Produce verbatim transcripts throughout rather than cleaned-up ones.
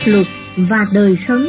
luật và đời sống.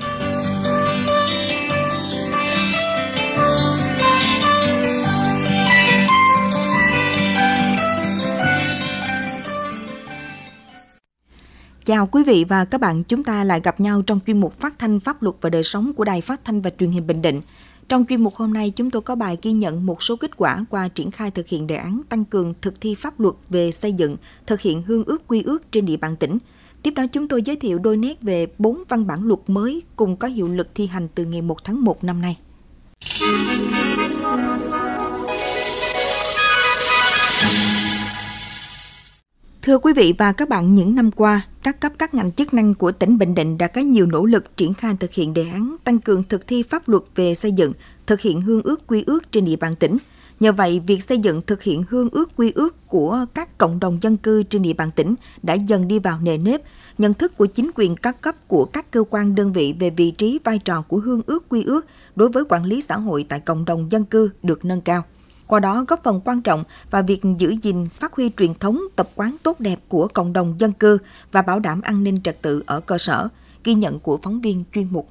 Chào quý vị và các bạn, chúng ta lại gặp nhau trong chuyên mục phát thanh pháp luật và đời sống của Đài Phát thanh và Truyền hình Bình Định. Trong chuyên mục hôm nay, chúng tôi có bài ghi nhận một số kết quả qua triển khai thực hiện đề án tăng cường thực thi pháp luật về xây dựng, thực hiện hương ước quy ước trên địa bàn tỉnh. Tiếp đó chúng tôi giới thiệu đôi nét về bốn văn bản luật mới cùng có hiệu lực thi hành từ ngày một tháng một năm nay. Thưa quý vị và các bạn, những năm qua, các cấp các ngành chức năng của tỉnh Bình Định đã có nhiều nỗ lực triển khai thực hiện đề án tăng cường thực thi pháp luật về xây dựng, thực hiện hương ước quy ước trên địa bàn tỉnh. Nhờ vậy, việc xây dựng thực hiện hương ước quy ước của các cộng đồng dân cư trên địa bàn tỉnh đã dần đi vào nề nếp. Nhận thức của chính quyền các cấp của các cơ quan đơn vị về vị trí vai trò của hương ước quy ước đối với quản lý xã hội tại cộng đồng dân cư được nâng cao. Qua đó góp phần quan trọng vào việc giữ gìn, phát huy truyền thống, tập quán tốt đẹp của cộng đồng dân cư và bảo đảm an ninh trật tự ở cơ sở. Ghi nhận của phóng viên chuyên mục.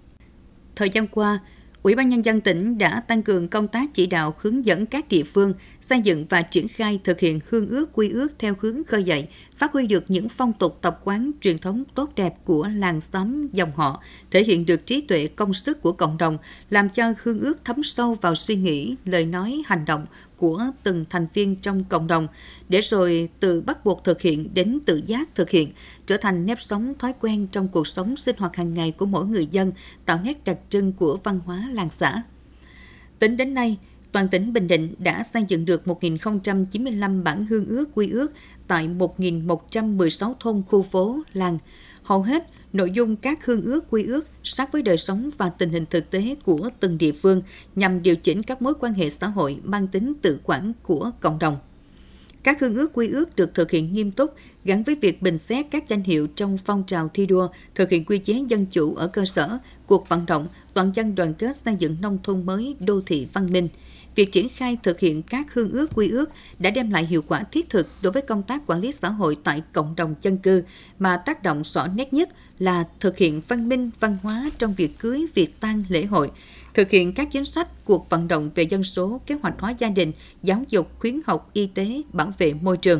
Thời gian qua, Ủy ban Nhân dân tỉnh đã tăng cường công tác chỉ đạo hướng dẫn các địa phương xây dựng và triển khai thực hiện hương ước quy ước theo hướng khơi dậy, phát huy được những phong tục tập quán truyền thống tốt đẹp của làng xóm dòng họ, thể hiện được trí tuệ công sức của cộng đồng, làm cho hương ước thấm sâu vào suy nghĩ, lời nói, hành động của từng thành viên trong cộng đồng, để rồi từ bắt buộc thực hiện đến tự giác thực hiện, trở thành nếp sống thói quen trong cuộc sống sinh hoạt hàng ngày của mỗi người dân, tạo nét đặc trưng của văn hóa làng xã. Tính đến nay, toàn tỉnh Bình Định đã xây dựng được một nghìn không trăm chín mươi lăm bản hương ước quy ước tại một nghìn một trăm mười sáu thôn khu phố, làng. Hầu hết, nội dung các hương ước quy ước sát với đời sống và tình hình thực tế của từng địa phương nhằm điều chỉnh các mối quan hệ xã hội mang tính tự quản của cộng đồng. Các hương ước quy ước được thực hiện nghiêm túc, gắn với việc bình xét các danh hiệu trong phong trào thi đua, thực hiện quy chế dân chủ ở cơ sở, cuộc vận động toàn dân đoàn kết xây dựng nông thôn mới, đô thị văn minh. Việc triển khai thực hiện các hương ước quy ước đã đem lại hiệu quả thiết thực đối với công tác quản lý xã hội tại cộng đồng dân cư, mà tác động rõ nét nhất là thực hiện văn minh văn hóa trong việc cưới, việc tang, lễ hội, thực hiện các chính sách, cuộc vận động về dân số, kế hoạch hóa gia đình, giáo dục, khuyến học, y tế, bảo vệ môi trường.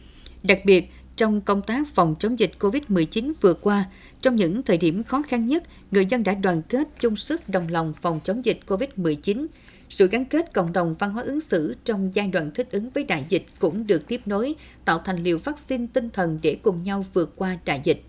Đặc biệt, trong công tác phòng chống dịch covid mười chín vừa qua, trong những thời điểm khó khăn nhất, người dân đã đoàn kết chung sức đồng lòng phòng chống dịch covid mười chín. Sự gắn kết cộng đồng văn hóa ứng xử trong giai đoạn thích ứng với đại dịch cũng được tiếp nối, tạo thành liều vaccine tinh thần để cùng nhau vượt qua đại dịch.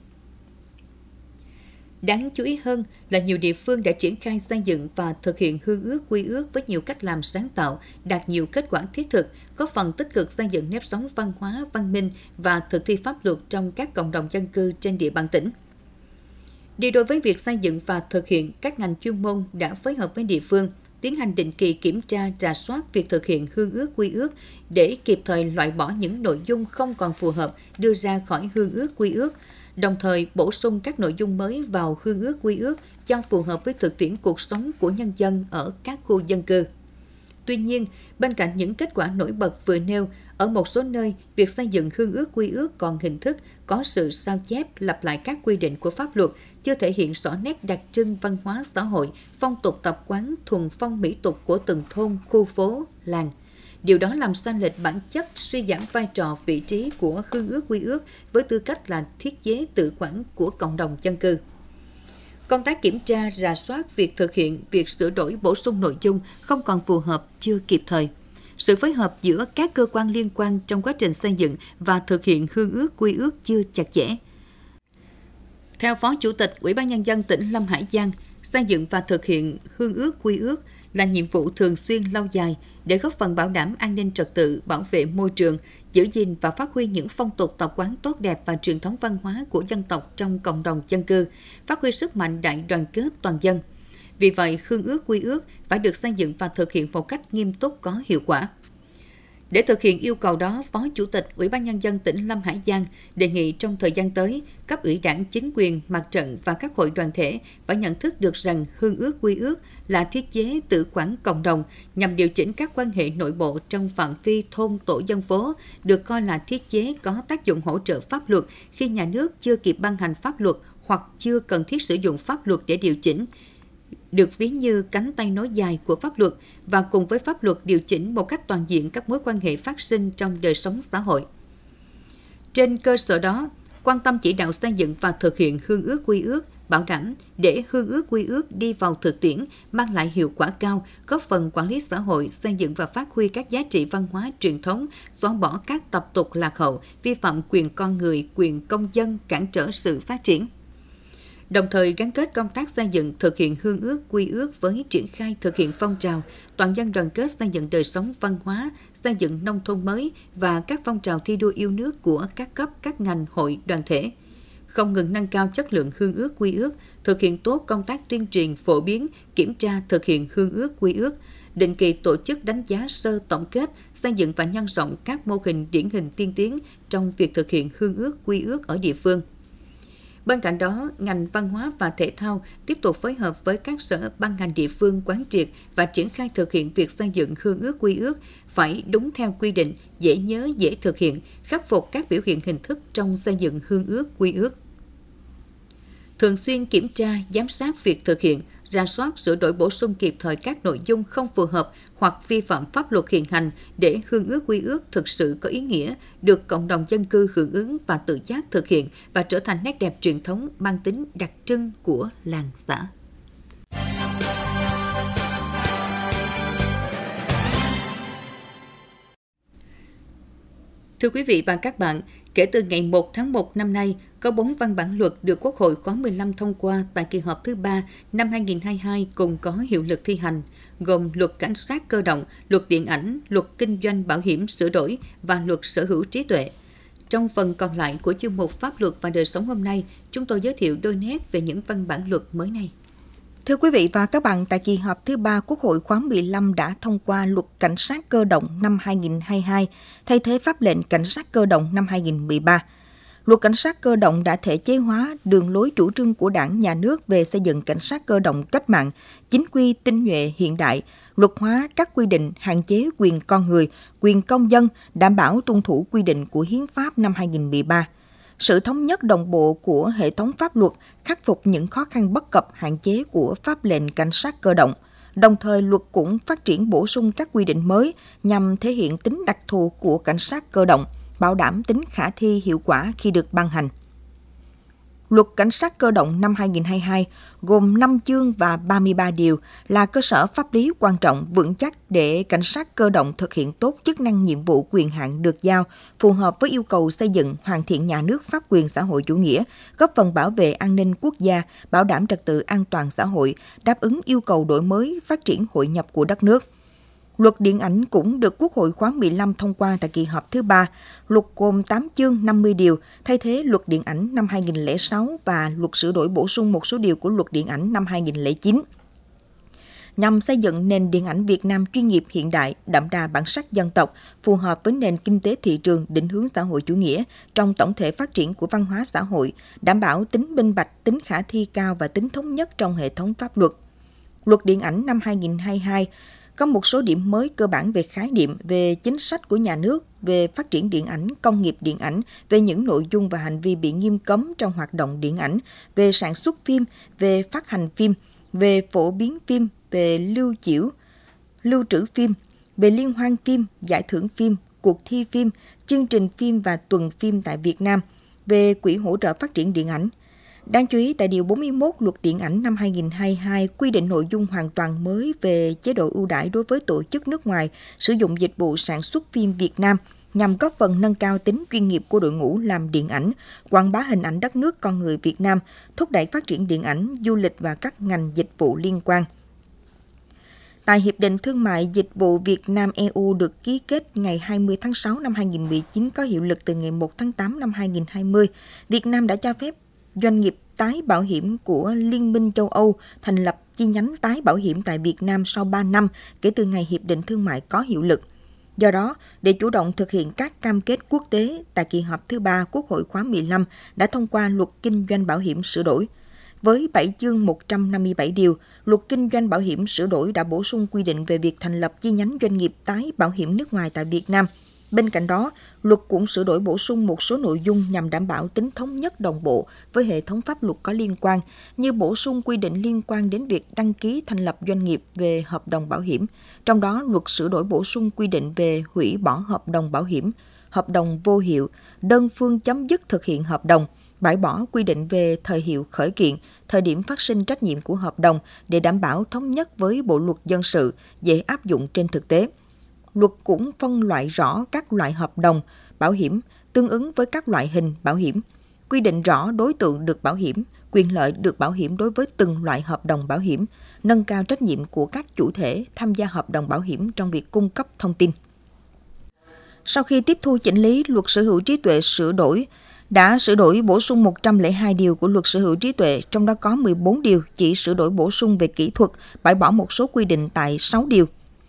Đáng chú ý hơn là nhiều địa phương đã triển khai xây dựng và thực hiện hương ước quy ước với nhiều cách làm sáng tạo, đạt nhiều kết quả thiết thực, góp phần tích cực xây dựng nếp sống văn hóa, văn minh và thực thi pháp luật trong các cộng đồng dân cư trên địa bàn tỉnh. Đi đôi với việc xây dựng và thực hiện, các ngành chuyên môn đã phối hợp với địa phương, tiến hành định kỳ kiểm tra, rà soát việc thực hiện hương ước quy ước để kịp thời loại bỏ những nội dung không còn phù hợp đưa ra khỏi hương ước quy ước, đồng thời bổ sung các nội dung mới vào hương ước quy ước cho phù hợp với thực tiễn cuộc sống của nhân dân ở các khu dân cư. Tuy nhiên, bên cạnh những kết quả nổi bật vừa nêu, ở một số nơi, việc xây dựng hương ước quy ước còn hình thức, có sự sao chép, lặp lại các quy định của pháp luật, chưa thể hiện rõ nét đặc trưng văn hóa xã hội, phong tục tập quán, thuần phong mỹ tục của từng thôn, khu phố, làng. Điều đó làm sai lệch bản chất, suy giảm vai trò, vị trí của hương ước quy ước với tư cách là thiết chế tự quản của cộng đồng dân cư. Công tác kiểm tra, rà soát việc thực hiện, việc sửa đổi bổ sung nội dung không còn phù hợp, chưa kịp thời. Sự phối hợp giữa các cơ quan liên quan trong quá trình xây dựng và thực hiện hương ước quy ước chưa chặt chẽ. Theo Phó Chủ tịch Ủy ban Nhân dân tỉnh Lâm Hải Giang, xây dựng và thực hiện hương ước quy ước là nhiệm vụ thường xuyên lâu dài để góp phần bảo đảm an ninh trật tự, bảo vệ môi trường, giữ gìn và phát huy những phong tục tập quán tốt đẹp và truyền thống văn hóa của dân tộc trong cộng đồng dân cư, phát huy sức mạnh đại đoàn kết toàn dân. Vì vậy, hương ước quy ước phải được xây dựng và thực hiện một cách nghiêm túc, có hiệu quả. Để thực hiện yêu cầu đó, Phó Chủ tịch Ủy ban Nhân dân tỉnh Lâm Hải Giang đề nghị trong thời gian tới, cấp ủy Đảng, chính quyền, mặt trận và các hội đoàn thể phải nhận thức được rằng hương ước quy ước là thiết chế tự quản cộng đồng nhằm điều chỉnh các quan hệ nội bộ trong phạm vi thôn, tổ dân phố, được coi là thiết chế có tác dụng hỗ trợ pháp luật khi nhà nước chưa kịp ban hành pháp luật hoặc chưa cần thiết sử dụng pháp luật để điều chỉnh, được ví như cánh tay nối dài của pháp luật và cùng với pháp luật điều chỉnh một cách toàn diện các mối quan hệ phát sinh trong đời sống xã hội. Trên cơ sở đó, quan tâm chỉ đạo xây dựng và thực hiện hương ước quy ước, bảo đảm để hương ước quy ước đi vào thực tiễn, mang lại hiệu quả cao, góp phần quản lý xã hội, xây dựng và phát huy các giá trị văn hóa truyền thống, xóa bỏ các tập tục lạc hậu, vi phạm quyền con người, quyền công dân, cản trở sự phát triển. Đồng thời gắn kết công tác xây dựng thực hiện hương ước quy ước với triển khai thực hiện phong trào toàn dân đoàn kết xây dựng đời sống văn hóa, xây dựng nông thôn mới và các phong trào thi đua yêu nước của các cấp, các ngành, hội, đoàn thể. Không ngừng nâng cao chất lượng hương ước quy ước, thực hiện tốt công tác tuyên truyền, phổ biến, kiểm tra thực hiện hương ước quy ước, định kỳ tổ chức đánh giá sơ tổng kết, xây dựng và nhân rộng các mô hình điển hình tiên tiến trong việc thực hiện hương ước quy ước ở địa phương. Bên cạnh đó, ngành văn hóa và thể thao tiếp tục phối hợp với các sở ban ngành địa phương quán triệt và triển khai thực hiện việc xây dựng hương ước quy ước phải đúng theo quy định, dễ nhớ, dễ thực hiện, khắc phục các biểu hiện hình thức trong xây dựng hương ước quy ước. Thường xuyên kiểm tra, giám sát việc thực hiện, rà soát, sửa đổi bổ sung kịp thời các nội dung không phù hợp hoặc vi phạm pháp luật hiện hành để hương ước quy ước thực sự có ý nghĩa, được cộng đồng dân cư hưởng ứng và tự giác thực hiện và trở thành nét đẹp truyền thống mang tính đặc trưng của làng xã. Thưa quý vị và các bạn, kể từ ngày một tháng một năm nay, có bốn văn bản luật được Quốc hội khóa mười lăm thông qua tại kỳ họp thứ ba năm hai nghìn không trăm hai mươi hai cùng có hiệu lực thi hành, gồm Luật Cảnh sát cơ động, Luật Điện ảnh, Luật Kinh doanh bảo hiểm sửa đổi và Luật Sở hữu trí tuệ. Trong phần còn lại của chuyên mục Pháp luật và đời sống hôm nay, chúng tôi giới thiệu đôi nét về những văn bản luật mới này. Thưa quý vị và các bạn, tại kỳ họp thứ ba Quốc hội khóa mười lăm đã thông qua Luật Cảnh sát cơ động năm hai nghìn không trăm hai mươi hai, thay thế pháp lệnh Cảnh sát cơ động năm hai nghìn không trăm mười ba. Luật Cảnh sát cơ động đã thể chế hóa đường lối chủ trương của Đảng, Nhà nước về xây dựng cảnh sát cơ động cách mạng, chính quy, tinh nhuệ, hiện đại, luật hóa các quy định hạn chế quyền con người, quyền công dân, đảm bảo tuân thủ quy định của Hiến pháp năm hai nghìn không trăm mười ba. Sự thống nhất đồng bộ của hệ thống pháp luật, khắc phục những khó khăn bất cập hạn chế của pháp lệnh cảnh sát cơ động. Đồng thời, luật cũng phát triển bổ sung các quy định mới nhằm thể hiện tính đặc thù của cảnh sát cơ động, bảo đảm tính khả thi hiệu quả khi được ban hành. Luật Cảnh sát cơ động năm hai nghìn không trăm hai mươi hai gồm năm chương và ba mươi ba điều là cơ sở pháp lý quan trọng vững chắc để cảnh sát cơ động thực hiện tốt chức năng nhiệm vụ quyền hạn được giao, phù hợp với yêu cầu xây dựng hoàn thiện nhà nước pháp quyền xã hội chủ nghĩa, góp phần bảo vệ an ninh quốc gia, bảo đảm trật tự an toàn xã hội, đáp ứng yêu cầu đổi mới, phát triển hội nhập của đất nước. Luật Điện ảnh cũng được Quốc hội khóa mười lăm thông qua tại kỳ họp thứ ba. Luật gồm tám chương năm mươi điều, thay thế Luật Điện ảnh năm hai nghìn không trăm lẻ sáu và luật sửa đổi bổ sung một số điều của Luật Điện ảnh năm hai nghìn không trăm lẻ chín. Nhằm xây dựng nền điện ảnh Việt Nam chuyên nghiệp hiện đại, đậm đà bản sắc dân tộc, phù hợp với nền kinh tế thị trường định hướng xã hội chủ nghĩa trong tổng thể phát triển của văn hóa xã hội, đảm bảo tính minh bạch, tính khả thi cao và tính thống nhất trong hệ thống pháp luật. Luật Điện ảnh năm hai nghìn không trăm hai mươi hai có một số điểm mới cơ bản về khái niệm, về chính sách của nhà nước, về phát triển điện ảnh, công nghiệp điện ảnh, về những nội dung và hành vi bị nghiêm cấm trong hoạt động điện ảnh, về sản xuất phim, về phát hành phim, về phổ biến phim, về lưu chiếu, lưu trữ phim, về liên hoan phim, giải thưởng phim, cuộc thi phim, chương trình phim và tuần phim tại Việt Nam, về quỹ hỗ trợ phát triển điện ảnh. Đáng chú ý, tại Điều bốn mươi mốt Luật Điện ảnh năm hai nghìn không trăm hai mươi hai quy định nội dung hoàn toàn mới về chế độ ưu đãi đối với tổ chức nước ngoài sử dụng dịch vụ sản xuất phim Việt Nam nhằm góp phần nâng cao tính chuyên nghiệp của đội ngũ làm điện ảnh, quảng bá hình ảnh đất nước con người Việt Nam, thúc đẩy phát triển điện ảnh, du lịch và các ngành dịch vụ liên quan. Tại Hiệp định Thương mại Dịch vụ Việt Nam-e u được ký kết ngày hai mươi tháng sáu năm hai nghìn không trăm mười chín có hiệu lực từ ngày một tháng tám năm hai nghìn không trăm hai mươi, Việt Nam đã cho phép doanh nghiệp tái bảo hiểm của Liên minh châu Âu thành lập chi nhánh tái bảo hiểm tại Việt Nam sau ba năm kể từ ngày Hiệp định Thương mại có hiệu lực. Do đó, để chủ động thực hiện các cam kết quốc tế, tại kỳ họp thứ ba Quốc hội khóa mười lăm đã thông qua Luật Kinh doanh bảo hiểm sửa đổi. Với bảy chương một trăm năm mươi bảy điều, Luật Kinh doanh bảo hiểm sửa đổi đã bổ sung quy định về việc thành lập chi nhánh doanh nghiệp tái bảo hiểm nước ngoài tại Việt Nam. Bên cạnh đó, luật cũng sửa đổi bổ sung một số nội dung nhằm đảm bảo tính thống nhất đồng bộ với hệ thống pháp luật có liên quan, như bổ sung quy định liên quan đến việc đăng ký thành lập doanh nghiệp về hợp đồng bảo hiểm. Trong đó, luật sửa đổi bổ sung quy định về hủy bỏ hợp đồng bảo hiểm, hợp đồng vô hiệu, đơn phương chấm dứt thực hiện hợp đồng, bãi bỏ quy định về thời hiệu khởi kiện, thời điểm phát sinh trách nhiệm của hợp đồng để đảm bảo thống nhất với Bộ luật dân sự, dễ áp dụng trên thực tế. Luật cũng phân loại rõ các loại hợp đồng bảo hiểm tương ứng với các loại hình bảo hiểm, quy định rõ đối tượng được bảo hiểm, quyền lợi được bảo hiểm đối với từng loại hợp đồng bảo hiểm, nâng cao trách nhiệm của các chủ thể tham gia hợp đồng bảo hiểm trong việc cung cấp thông tin. Sau khi tiếp thu chỉnh lý, luật sở hữu trí tuệ sửa đổi đã sửa đổi bổ sung một trăm lẻ hai điều của luật sở hữu trí tuệ, trong đó có mười bốn điều chỉ sửa đổi bổ sung về kỹ thuật, bãi bỏ một số quy định tại sáu điều.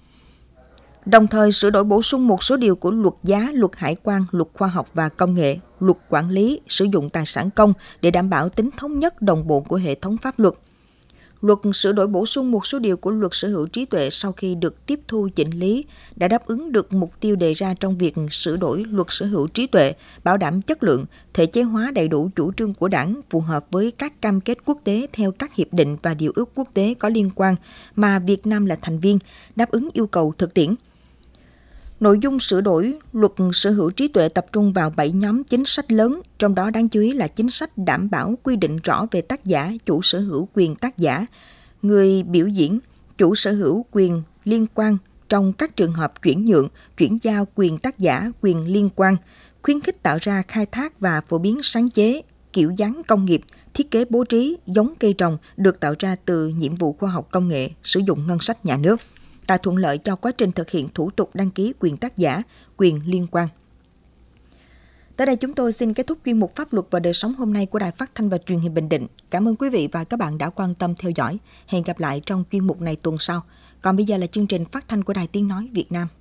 Đồng thời sửa đổi bổ sung một số điều của luật giá, luật hải quan, luật khoa học và công nghệ, luật quản lý sử dụng tài sản công để đảm bảo tính thống nhất đồng bộ của hệ thống pháp luật. Luật sửa đổi bổ sung một số điều của luật sở hữu trí tuệ sau khi được tiếp thu chỉnh lý đã đáp ứng được mục tiêu đề ra trong việc sửa đổi luật sở hữu trí tuệ, bảo đảm chất lượng, thể chế hóa đầy đủ chủ trương của Đảng, phù hợp với các cam kết quốc tế theo các hiệp định và điều ước quốc tế có liên quan mà Việt Nam là thành viên, đáp ứng yêu cầu thực tiễn. Nội dung sửa đổi luật sở hữu trí tuệ tập trung vào bảy nhóm chính sách lớn, trong đó đáng chú ý là chính sách đảm bảo quy định rõ về tác giả, chủ sở hữu quyền tác giả, người biểu diễn, chủ sở hữu quyền liên quan trong các trường hợp chuyển nhượng, chuyển giao quyền tác giả, quyền liên quan, khuyến khích tạo ra, khai thác và phổ biến sáng chế, kiểu dáng công nghiệp, thiết kế bố trí, giống cây trồng được tạo ra từ nhiệm vụ khoa học công nghệ, sử dụng ngân sách nhà nước, tạo thuận lợi cho quá trình thực hiện thủ tục đăng ký quyền tác giả, quyền liên quan. Tới đây chúng tôi xin kết thúc chuyên mục Pháp luật và đời sống hôm nay của Đài Phát thanh và Truyền hình Bình Định. Cảm ơn quý vị và các bạn đã quan tâm theo dõi. Hẹn gặp lại trong chuyên mục này tuần sau. Còn bây giờ là chương trình phát thanh của Đài Tiếng nói Việt Nam.